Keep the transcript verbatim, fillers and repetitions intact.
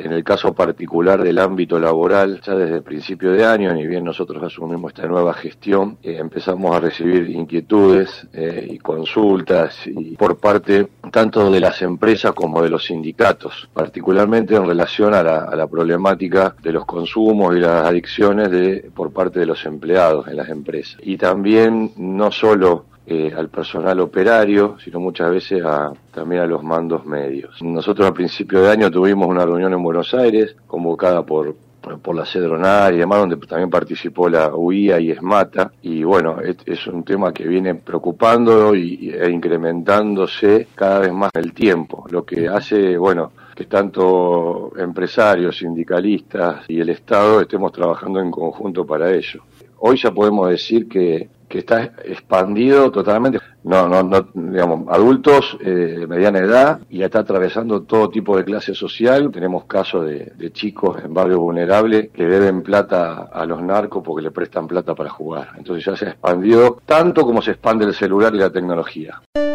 en el caso particular del ámbito laboral, ya desde el principio de año, ni bien nosotros asumimos esta nueva gestión, eh, empezamos a recibir inquietudes eh, y consultas y por parte tanto de las empresas como de los sindicatos, particularmente en relación a la, a la problemática de los consumos y las adicciones de por parte de los empleados en las empresas. Y también no solo Eh, al personal operario, sino muchas veces a, también a los mandos medios. Nosotros a principio de año tuvimos una reunión en Buenos Aires, convocada por por la Cedronar y demás, donde también participó la U I A y ESMATA, y bueno, es, es un tema que viene preocupando y, e incrementándose cada vez más en el tiempo, lo que hace, bueno, que tanto empresarios, sindicalistas y el Estado estemos trabajando en conjunto para ello. Hoy ya podemos decir que que está expandido totalmente, no, no, no, digamos, adultos eh, de mediana edad, y está atravesando todo tipo de clase social. Tenemos casos de, de chicos en barrios vulnerables que deben plata a los narcos porque le prestan plata para jugar. Entonces ya se ha expandido tanto como se expande el celular y la tecnología.